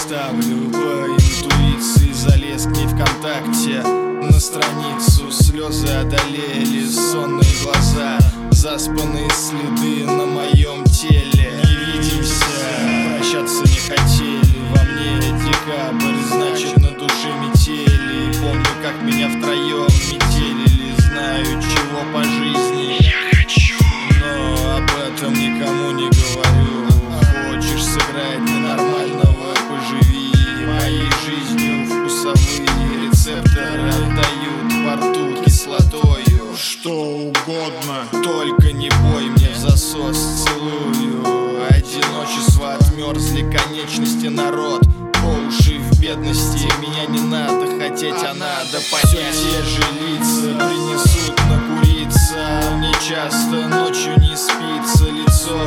ставлю по интуиции, залез к ней ВКонтакте на страницу. Слезы одолели сонные глаза, заспанные следы на моем теле. Не видимся, прощаться не хотели. Во мне декабрь, значит на душе метели. Помню, как меня втроем метелили. Знаю, чего по жизни я хочу, но об этом никому не говорю. Хочешь сыграть ненормального, поживи. Моей жизнью вкусовые рецепторы отдают во рту кислотою. Что угодно, только не бой мне в засос, целую. Одиночество, отмерзли конечности, народ по уши в бедности. Меня не надо хотеть, а надо понять. Все те же лица принесут накуриться. Мне часто ночью не спится, лицо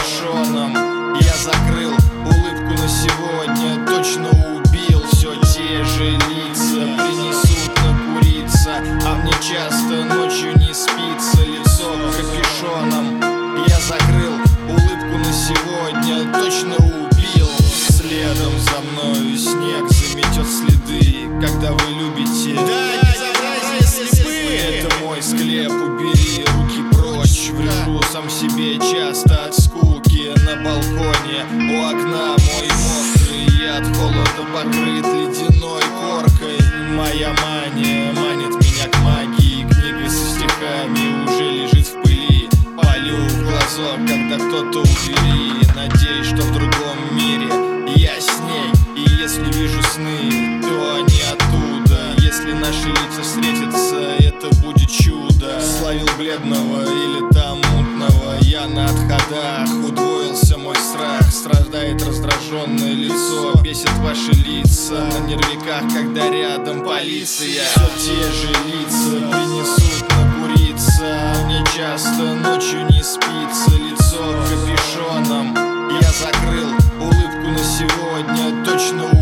капюшоном я закрыл, улыбку на сегодня точно убил. Все те же лица принесут накуриться, а мне часто ночью не спится, лицо капюшоном я закрыл, улыбку на сегодня точно убил. Следом за мною снег заметет следы, когда вы любите. да, безобразие слепые. Это мой склеп, убери руки прочь. Врешу сам себе часто от скуки. На балконе у окна мой мокрый, я от холода покрыт ледяной коркой. Моя мания манит меня к магии, книга со стихами уже лежит в пыли. Палю в глазок, когда кто-то у двери. Надеюсь, что в другом мире я с ней. И если вижу сны, то они оттуда. Если наши лица встретятся, это будет чудо. Словил бледного или там мутного, я на отходах. Удвоился мой страх, страдает раздраженное лицо. Бесит ваши лица на нервиках, когда рядом полиция. Все те же лица принесут накуриться. Мне часто ночью не спится, лицо капюшоном я закрыл, улыбку на сегодня точно